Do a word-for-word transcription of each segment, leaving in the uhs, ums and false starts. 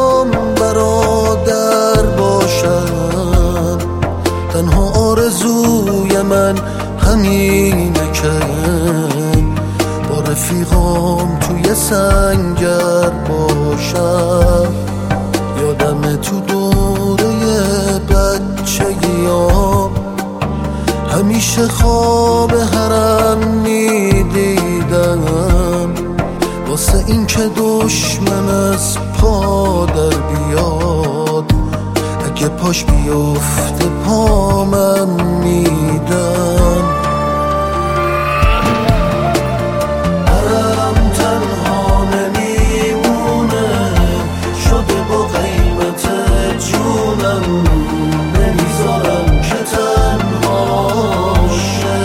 برام برادر باشم. تنها آرزوی من همینه که با رفیقام توی سنگر باشم. یادم تو دوره بچگیام همیشه خواب حرم میدیدم، واسه این که دشمن از پا در بیاد، اگه پاش بیفته پامم میدم. حرم تنها نمیمونه، شده با قیمت جونم، نمیذارم که تنها شه.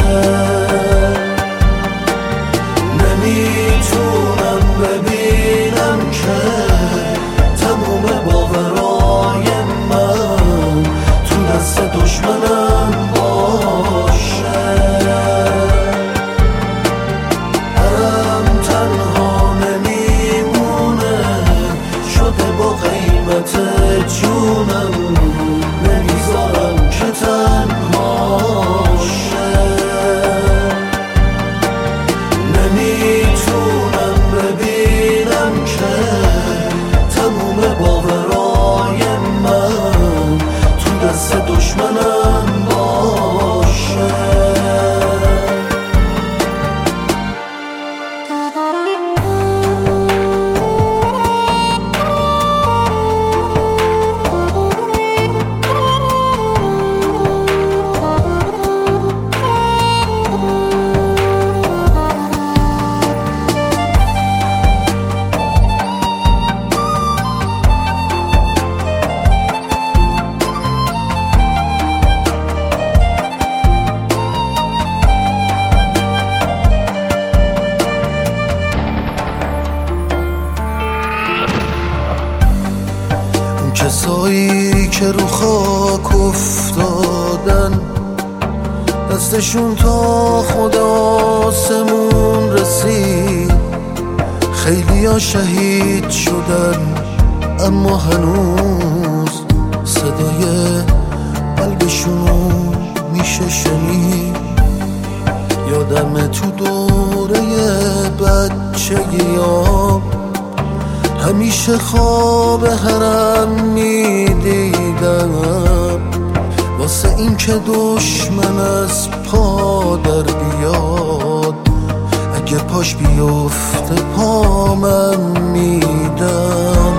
نمیتونم ببینم که تموم باورای من تو دست دشمنم باشه. حرم تنها نمیمونه، شده با قیمت جونم، نمیذارم که تنها شه. نمیتونم ببینم که تموم باورای من تو دست دشمنم باشه. کسایی که رو خاک افتادن، دستشون تا خود آسمون رسید. خیلی ها شهید شدن اما هنوز صدای قلبشون میشه شنید. یادم تو دوره بچگیام همیشه خواب حرم میدیدم، واسه این که دشمن از پا در بیاد، اگه پاش بیفته پامم میدم.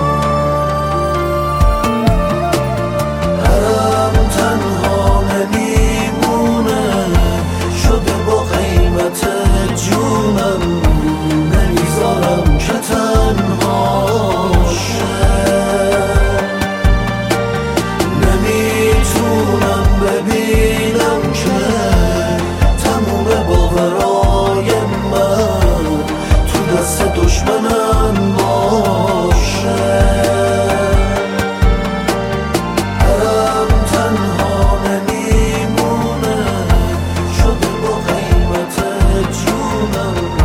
حرم تنها نمیمونه، شده با قیمت جونم، نمیذارم که تنها شه. نمیتونم ببینم که تموم باورای من تو دست دشمنم باشه. حرم تنها نمیمونه، شده با قیمت جونم،